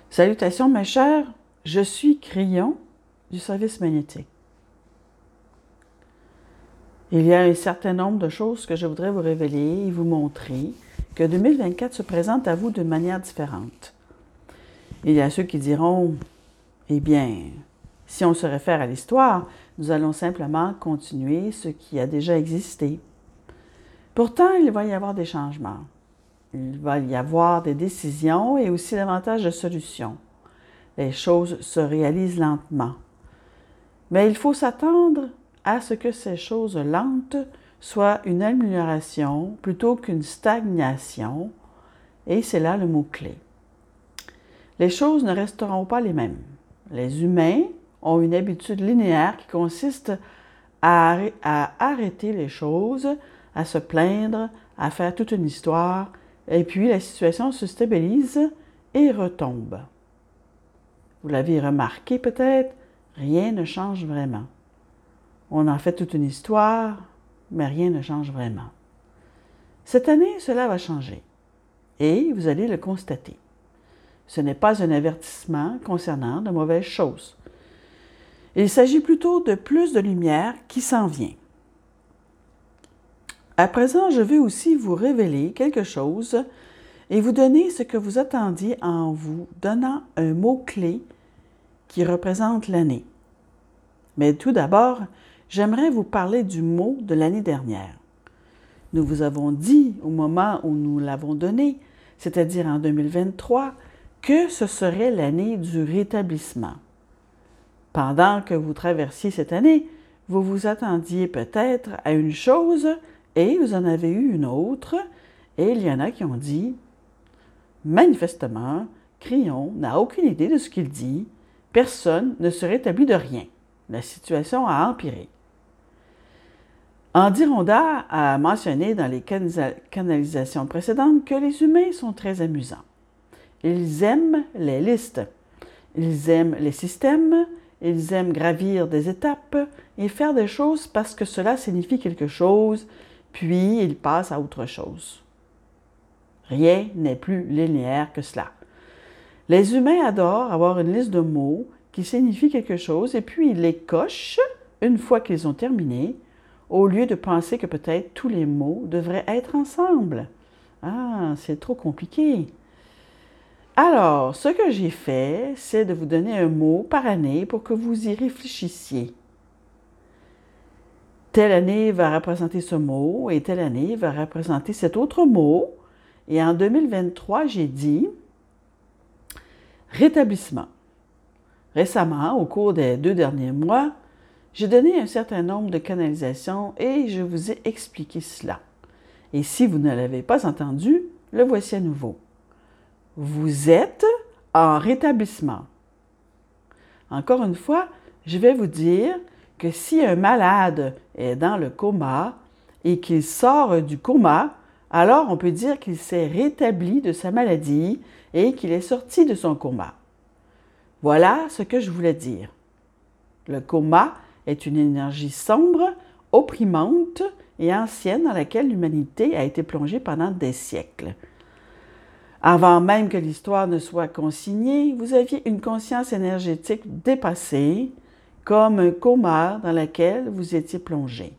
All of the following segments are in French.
Salutations mes chers, je suis Crayon du service magnétique. Il y a un certain nombre de choses que je voudrais vous révéler et vous montrer que 2024 se présente à vous d'une manière différente. Il y a ceux qui diront, eh bien, si on se réfère à l'histoire, nous allons simplement continuer ce qui a déjà existé. Pourtant, il va y avoir des changements. Il va y avoir des décisions et aussi davantage de solutions. Les choses se réalisent lentement. Mais il faut s'attendre à ce que ces choses lentes soient une amélioration plutôt qu'une stagnation, et c'est là le mot-clé. Les choses ne resteront pas les mêmes. Les humains ont une habitude linéaire qui consiste à arrêter les choses, à se plaindre, à faire toute une histoire, et puis la situation se stabilise et retombe. Vous l'avez remarqué peut-être, rien ne change vraiment. On en fait toute une histoire, mais rien ne change vraiment. Cette année, cela va changer, et vous allez le constater. Ce n'est pas un avertissement concernant de mauvaises choses. Il s'agit plutôt de plus de lumière qui s'en vient. À présent, je vais aussi vous révéler quelque chose et vous donner ce que vous attendiez en vous donnant un mot-clé qui représente l'année. Mais tout d'abord, j'aimerais vous parler du mot de l'année dernière. Nous vous avons dit au moment où nous l'avons donné, c'est-à-dire en 2023, que ce serait l'année du rétablissement. Pendant que vous traversiez cette année, vous vous attendiez peut-être à une chose et vous en avez eu une autre, et il y en a qui ont dit « Manifestement, Crayon n'a aucune idée de ce qu'il dit, personne ne se rétablit de rien. La situation a empiré. » Andy Ronda a mentionné dans les canalisations précédentes que les humains sont très amusants. Ils aiment les listes, ils aiment les systèmes, ils aiment gravir des étapes et faire des choses parce que cela signifie quelque chose, puis ils passent à autre chose. Rien n'est plus linéaire que cela. Les humains adorent avoir une liste de mots qui signifient quelque chose et puis ils les cochent une fois qu'ils ont terminé, au lieu de penser que peut-être tous les mots devraient être ensemble. Ah, c'est trop compliqué. Alors, ce que j'ai fait, c'est de vous donner un mot par année pour que vous y réfléchissiez. Telle année va représenter ce mot et telle année va représenter cet autre mot. Et en 2023, j'ai dit rétablissement. Récemment, au cours des 2 derniers mois, j'ai donné un certain nombre de canalisations et je vous ai expliqué cela. Et si vous ne l'avez pas entendu, le voici à nouveau. Vous êtes en rétablissement. Encore une fois, je vais vous dire que si un malade est dans le coma et qu'il sort du coma, alors on peut dire qu'il s'est rétabli de sa maladie et qu'il est sorti de son coma. Voilà ce que je voulais dire. Le coma est une énergie sombre, opprimante et ancienne dans laquelle l'humanité a été plongée pendant des siècles. Avant même que l'histoire ne soit consignée, vous aviez une conscience énergétique dépassée, comme un coma dans lequel vous étiez plongé.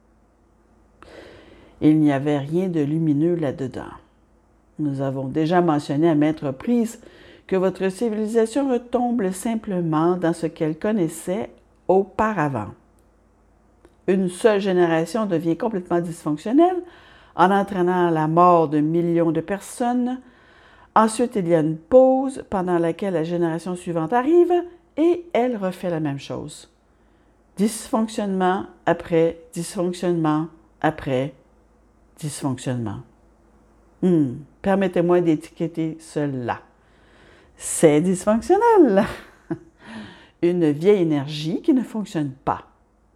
Il n'y avait rien de lumineux là-dedans. Nous avons déjà mentionné à maintes reprises que votre civilisation retombe simplement dans ce qu'elle connaissait auparavant. Une seule génération devient complètement dysfonctionnelle en entraînant la mort de millions de personnes. Ensuite, il y a une pause pendant laquelle la génération suivante arrive et elle refait la même chose. Dysfonctionnement après dysfonctionnement après dysfonctionnement. Permettez-moi d'étiqueter cela. C'est dysfonctionnel. Une vieille énergie qui ne fonctionne pas.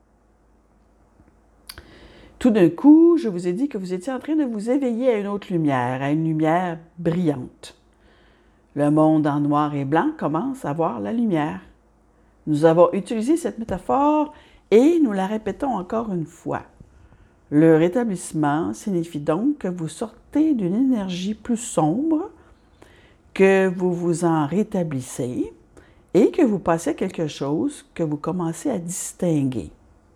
Tout d'un coup, je vous ai dit que vous étiez en train de vous éveiller à une autre lumière, à une lumière brillante. Le monde en noir et blanc commence à voir la lumière. Nous avons utilisé cette métaphore et nous la répétons encore une fois. Le rétablissement signifie donc que vous sortez d'une énergie plus sombre que vous vous en rétablissez et que vous passez à quelque chose que vous commencez à distinguer.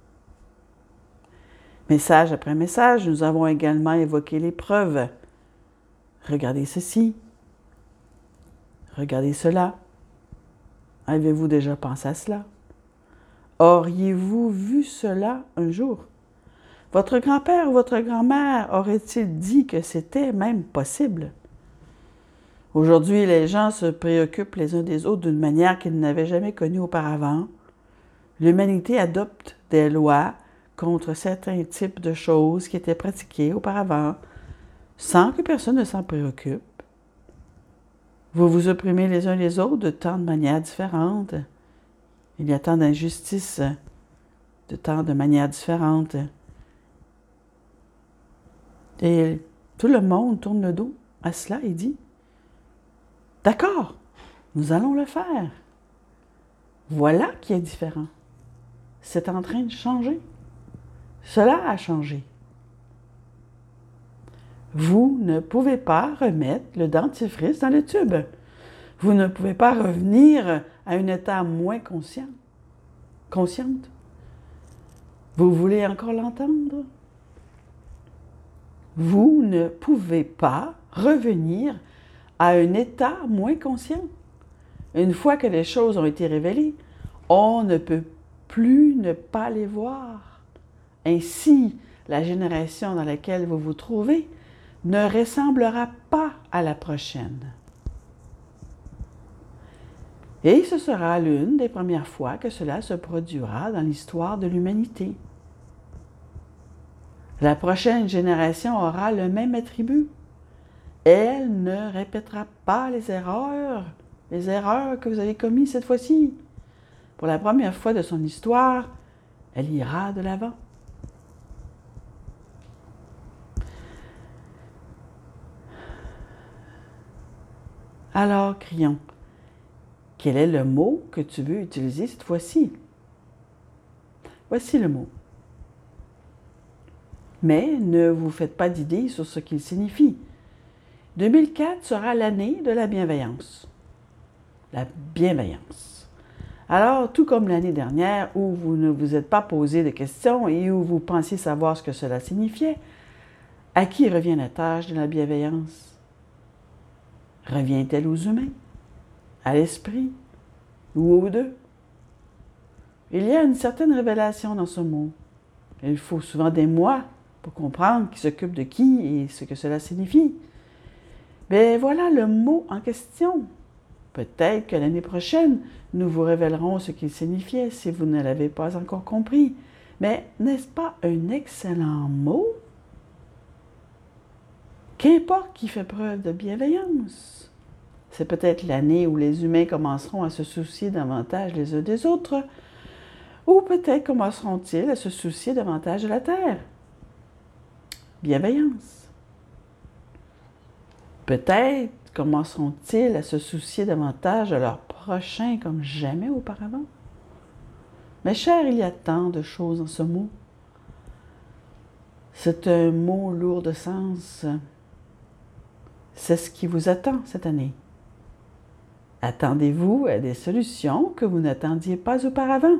Message après message, nous avons également évoqué les preuves. Regardez ceci. Regardez cela. Avez-vous déjà pensé à cela? Auriez-vous vu cela un jour? Votre grand-père ou votre grand-mère aurait-il dit que c'était même possible? Aujourd'hui, les gens se préoccupent les uns des autres d'une manière qu'ils n'avaient jamais connue auparavant. L'humanité adopte des lois contre certains types de choses qui étaient pratiquées auparavant, sans que personne ne s'en préoccupe. Vous vous opprimez les uns les autres de tant de manières différentes. Il y a tant d'injustices, de tant de manières différentes. Et tout le monde tourne le dos à cela et dit « D'accord, nous allons le faire. Voilà qui est différent. C'est en train de changer. Cela a changé. » Vous ne pouvez pas remettre le dentifrice dans le tube. Vous ne pouvez pas revenir à un état moins consciente. Vous voulez encore l'entendre? Vous ne pouvez pas revenir à un état moins conscient. Une fois que les choses ont été révélées, on ne peut plus ne pas les voir. Ainsi, la génération dans laquelle vous vous trouvez ne ressemblera pas à la prochaine. Et ce sera l'une des premières fois que cela se produira dans l'histoire de l'humanité. La prochaine génération aura le même attribut. Elle ne répétera pas les erreurs que vous avez commises cette fois-ci. Pour la première fois de son histoire, elle ira de l'avant. Alors, crions. Quel est le mot que tu veux utiliser cette fois-ci? Voici le mot. Mais ne vous faites pas d'idée sur ce qu'il signifie. 2004 sera l'année de la bienveillance. La bienveillance. Alors, tout comme l'année dernière où vous ne vous êtes pas posé de questions et où vous pensiez savoir ce que cela signifiait, à qui revient la tâche de la bienveillance? Revient-elle aux humains? À l'esprit? Ou aux deux? Il y a une certaine révélation dans ce mot. Il faut souvent des mois pour comprendre qui s'occupe de qui et ce que cela signifie. Mais voilà le mot en question. Peut-être que l'année prochaine, nous vous révélerons ce qu'il signifiait si vous ne l'avez pas encore compris. Mais n'est-ce pas un excellent mot? Qu'importe qui fait preuve de bienveillance. C'est peut-être l'année où les humains commenceront à se soucier davantage les uns des autres, ou peut-être commenceront-ils à se soucier davantage de la Terre. Bienveillance. Peut-être commenceront-ils à se soucier davantage de leurs prochains comme jamais auparavant. Mes chers, il y a tant de choses dans ce mot. C'est un mot lourd de sens. C'est ce qui vous attend cette année. Attendez-vous à des solutions que vous n'attendiez pas auparavant.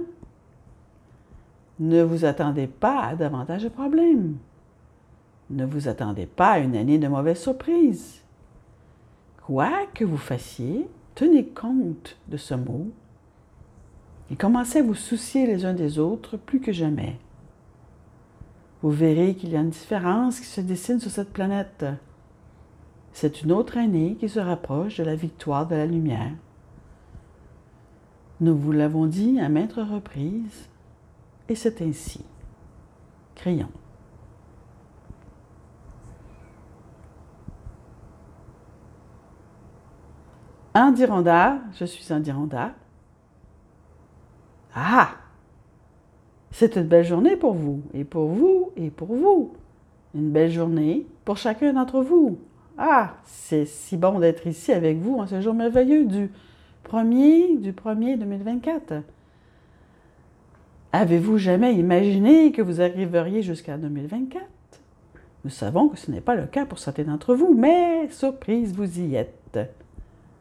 Ne vous attendez pas à davantage de problèmes. Ne vous attendez pas à une année de mauvaises surprises. Quoi que vous fassiez, tenez compte de ce mot et commencez à vous soucier les uns des autres plus que jamais. Vous verrez qu'il y a une différence qui se dessine sur cette planète. C'est une autre année qui se rapproche de la victoire de la lumière. Nous vous l'avons dit à maintes reprises, et c'est ainsi. Crions. Andironda, je suis Andironda. Ah! C'est une belle journée pour vous, et pour vous, et pour vous. Une belle journée pour chacun d'entre vous. Ah, c'est si bon d'être ici avec vous en ce jour merveilleux du 1er 2024. Avez-vous jamais imaginé que vous arriveriez jusqu'à 2024? Nous savons que ce n'est pas le cas pour certains d'entre vous, mais surprise, vous y êtes.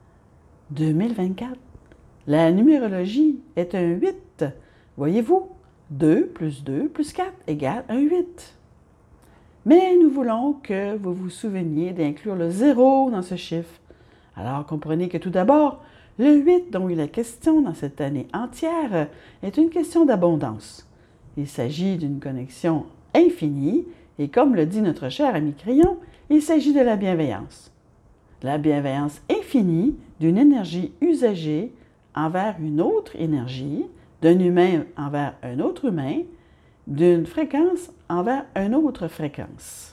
2024. La numérologie est un 8. Voyez-vous, 2 plus 2 plus 4 égale un 8. Mais nous voulons que vous vous souveniez d'inclure le 0 dans ce chiffre. Alors comprenez que tout d'abord, le 8 dont il est question dans cette année entière est une question d'abondance. Il s'agit d'une connexion infinie et comme le dit notre cher ami Crayon, il s'agit de la bienveillance. La bienveillance infinie d'une énergie usagée envers une autre énergie, d'un humain envers un autre humain, d'une fréquence envers une autre fréquence.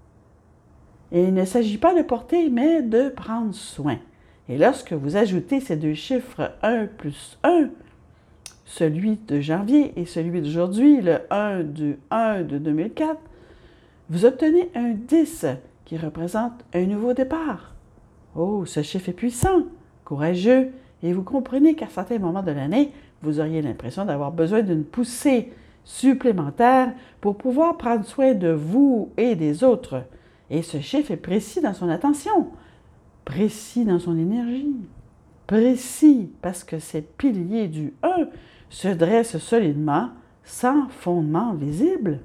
Et il ne s'agit pas de porter, mais de prendre soin. Et lorsque vous ajoutez ces deux chiffres 1 plus 1, celui de janvier et celui d'aujourd'hui, le 1 de 2004, vous obtenez un 10 qui représente un nouveau départ. Oh, ce chiffre est puissant, courageux, et vous comprenez qu'à certains moments de l'année, vous auriez l'impression d'avoir besoin d'une poussée supplémentaire pour pouvoir prendre soin de vous et des autres. Et ce chiffre est précis dans son attention, précis dans son énergie, précis parce que ces piliers du 1 se dressent solidement, sans fondement visible.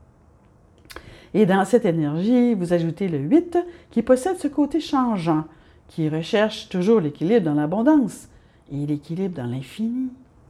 Et dans cette énergie, vous ajoutez le 8 qui possède ce côté changeant, qui recherche toujours l'équilibre dans l'abondance et l'équilibre dans l'infini.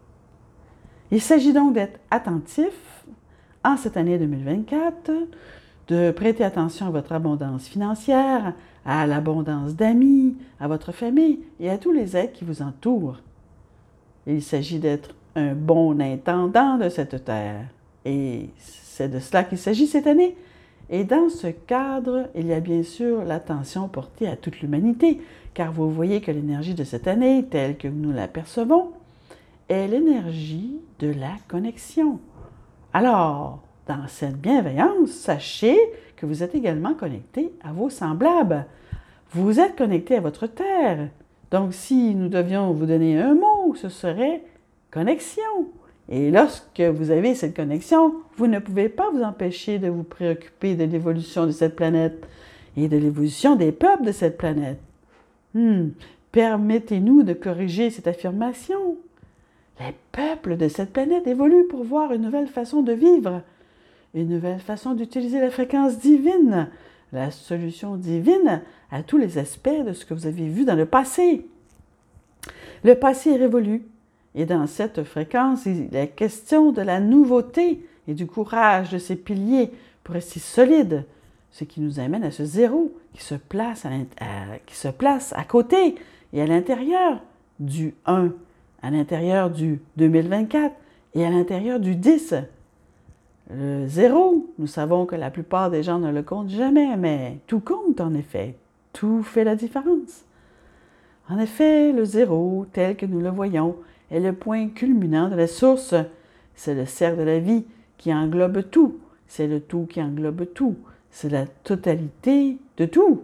Il s'agit donc d'être attentif en cette année 2024, de prêter attention à votre abondance financière, à l'abondance d'amis, à votre famille et à tous les êtres qui vous entourent. Il s'agit d'être un bon intendant de cette terre. Et c'est de cela qu'il s'agit cette année. Et dans ce cadre, il y a bien sûr l'attention portée à toute l'humanité, car vous voyez que l'énergie de cette année, telle que nous l'apercevons, est l'énergie de la connexion. Alors, dans cette bienveillance, sachez que vous êtes également connecté à vos semblables. Vous êtes connecté à votre terre. Donc, si nous devions vous donner un mot, ce serait connexion. Et lorsque vous avez cette connexion, vous ne pouvez pas vous empêcher de vous préoccuper de l'évolution de cette planète et de l'évolution des peuples de cette planète. Permettez-nous de corriger cette affirmation. Les peuples de cette planète évoluent pour voir une nouvelle façon de vivre, une nouvelle façon d'utiliser la fréquence divine, la solution divine à tous les aspects de ce que vous avez vu dans le passé. Le passé est révolu. Et dans cette fréquence, il est question de la nouveauté et du courage de ces piliers pour rester solides, ce qui nous amène à ce 0 qui se place à côté et à l'intérieur du 1, à l'intérieur du 2024 et à l'intérieur du 10. Le 0, nous savons que la plupart des gens ne le comptent jamais, mais tout compte en effet, tout fait la différence. En effet, le 0, tel que nous le voyons, est le point culminant de la source. C'est le cercle de la vie qui englobe tout. C'est le tout qui englobe tout. C'est la totalité de tout.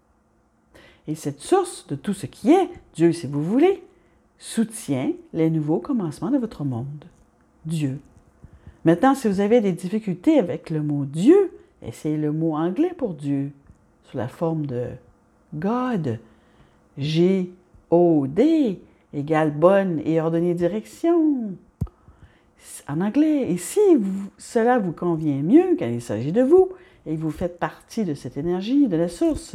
Et cette source de tout ce qui est, Dieu si vous voulez, soutient les nouveaux commencements de votre monde. Dieu. Maintenant, si vous avez des difficultés avec le mot Dieu, essayez le mot anglais pour Dieu, sous la forme de God, G-O-D, égale bonne et ordonnée direction. En anglais, et si cela vous convient mieux quand il s'agit de vous, et vous faites partie de cette énergie, de la source.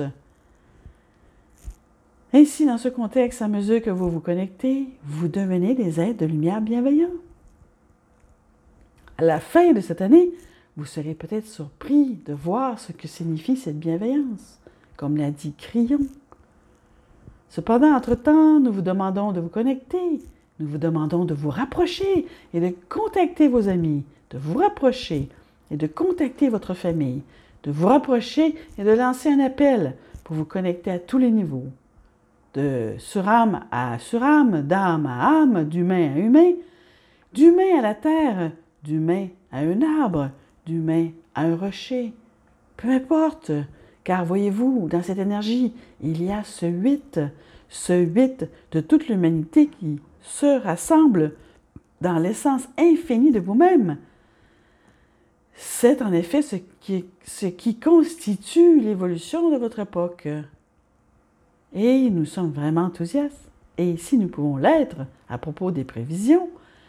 Ainsi, dans ce contexte, à mesure que vous vous connectez, vous devenez des êtres de lumière bienveillants. À la fin de cette année, vous serez peut-être surpris de voir ce que signifie cette bienveillance, comme l'a dit Crayon. Cependant, entre-temps, nous vous demandons de vous connecter, nous vous demandons de vous rapprocher et de contacter vos amis, de vous rapprocher et de contacter votre famille, de vous rapprocher et de lancer un appel pour vous connecter à tous les niveaux, de surâme à surâme, d'âme à âme, d'humain à humain, d'humain à la terre, d'humain à un arbre, d'humain à un rocher. Peu importe, car voyez-vous, dans cette énergie, il y a ce 8 de toute l'humanité qui se rassemble dans l'essence infinie de vous-même. C'est en effet ce qui constitue l'évolution de votre époque. Et nous sommes vraiment enthousiastes. Et si nous pouvons l'être à propos des prévisions,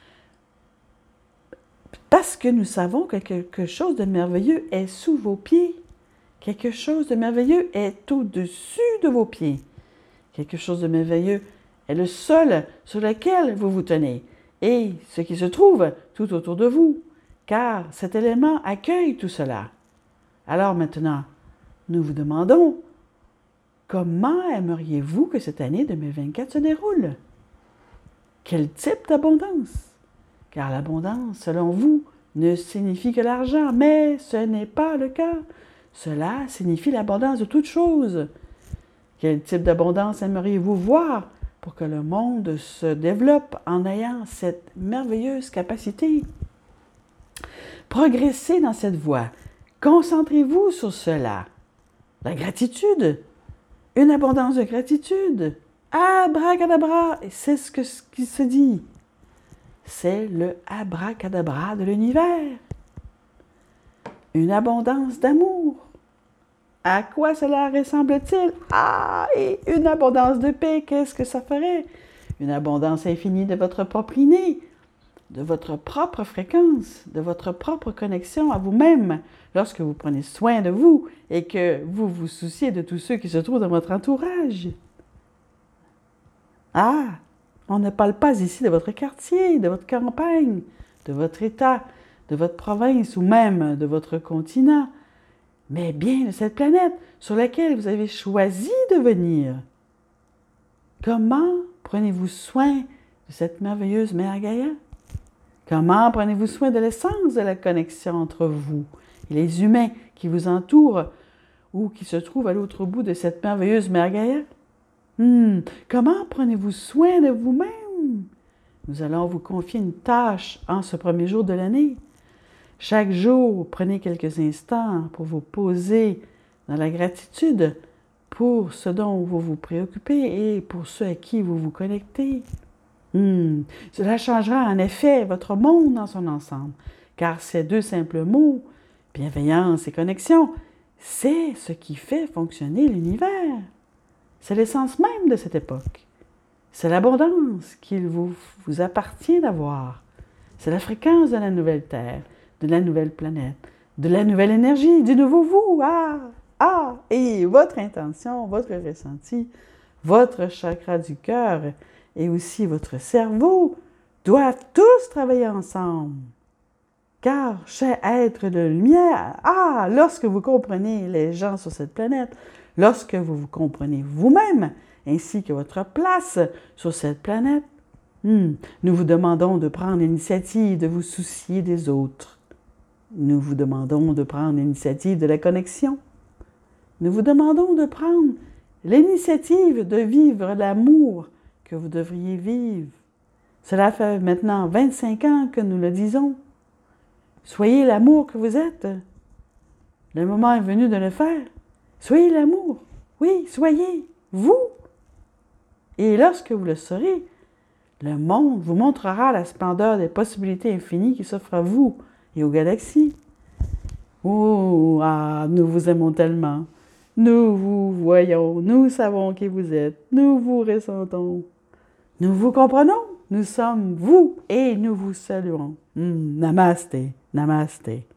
parce que nous savons que quelque chose de merveilleux est sous vos pieds. Quelque chose de merveilleux est au-dessus de vos pieds. Quelque chose de merveilleux est le sol sur lequel vous vous tenez et ce qui se trouve tout autour de vous, car cet élément accueille tout cela. Alors maintenant, nous vous demandons, comment aimeriez-vous que cette année 2024 se déroule? Quel type d'abondance? Car l'abondance, selon vous, ne signifie que l'argent, mais ce n'est pas le cas. Cela signifie l'abondance de toutes choses. Quel type d'abondance aimeriez-vous voir pour que le monde se développe en ayant cette merveilleuse capacité? Progressez dans cette voie. Concentrez-vous sur cela. La gratitude, une abondance de gratitude. Abracadabra, c'est ce qui se dit. C'est le abracadabra de l'univers. Une abondance d'amour. À quoi cela ressemble-t-il? Ah, et une abondance de paix, qu'est-ce que ça ferait? Une abondance infinie de votre propre inné, de votre propre fréquence, de votre propre connexion à vous-même, lorsque vous prenez soin de vous et que vous vous souciez de tous ceux qui se trouvent dans votre entourage. Ah, on ne parle pas ici de votre quartier, de votre campagne, de votre État, de votre province ou même de votre continent, mais bien de cette planète sur laquelle vous avez choisi de venir. Comment prenez-vous soin de cette merveilleuse mère Gaïa? Comment prenez-vous soin de l'essence de la connexion entre vous et les humains qui vous entourent ou qui se trouvent à l'autre bout de cette merveilleuse mère Gaïa? Comment prenez-vous soin de vous-même? Nous allons vous confier une tâche en ce premier jour de l'année. Chaque jour, prenez quelques instants pour vous poser dans la gratitude pour ce dont vous vous préoccupez et pour ceux à qui vous vous connectez. Cela changera en effet votre monde dans son ensemble, car ces deux simples mots, bienveillance et connexion, c'est ce qui fait fonctionner l'univers. C'est l'essence même de cette époque. C'est l'abondance qu'il vous appartient d'avoir. C'est la fréquence de la nouvelle Terre, de la nouvelle planète, de la nouvelle énergie, du nouveau vous. Et votre intention, votre ressenti, votre chakra du cœur et aussi votre cerveau doivent tous travailler ensemble. Car, cher être de lumière, lorsque vous comprenez les gens sur cette planète, lorsque vous vous comprenez vous-même, ainsi que votre place sur cette planète, nous vous demandons de prendre l'initiative de vous soucier des autres. Nous vous demandons de prendre l'initiative de la connexion. Nous vous demandons de prendre l'initiative de vivre l'amour que vous devriez vivre. Cela fait maintenant 25 ans que nous le disons. Soyez l'amour que vous êtes. Le moment est venu de le faire. Soyez l'amour. Oui, soyez vous. Et lorsque vous le serez, le monde vous montrera la splendeur des possibilités infinies qui s'offrent à vous et aux galaxies. Nous vous aimons tellement. Nous vous voyons, nous savons qui vous êtes, nous vous ressentons. Nous vous comprenons, nous sommes vous et nous vous saluons. Namasté, namasté.